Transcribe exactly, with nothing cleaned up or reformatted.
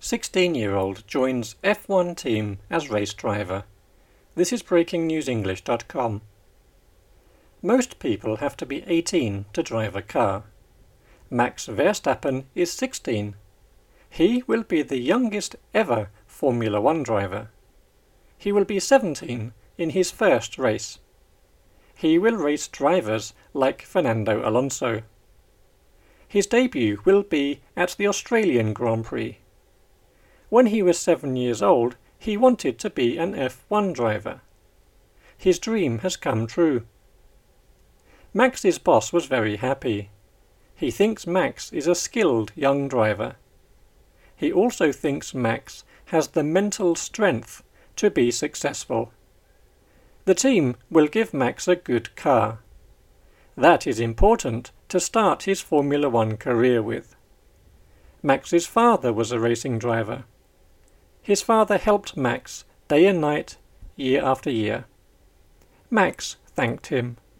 sixteen-year-old joins F one team as race driver. This is breaking news english dot com. Most people have to be eighteen to drive a car. Max Verstappen is sixteen. He will be the youngest ever Formula One driver. He will be seventeen in his first race. He will race drivers like Fernando Alonso. His debut will be at the Australian Grand Prix. When he was seven years old, he wanted to be an F one driver. His dream has come true. Max's boss was very happy. He thinks Max is a skilled young driver. He also thinks Max has the mental strength to be successful. The team will give Max a good car. That is important to start his Formula One career with. Max's father was a racing driver. His father helped Max day and night, year after year. Max thanked him.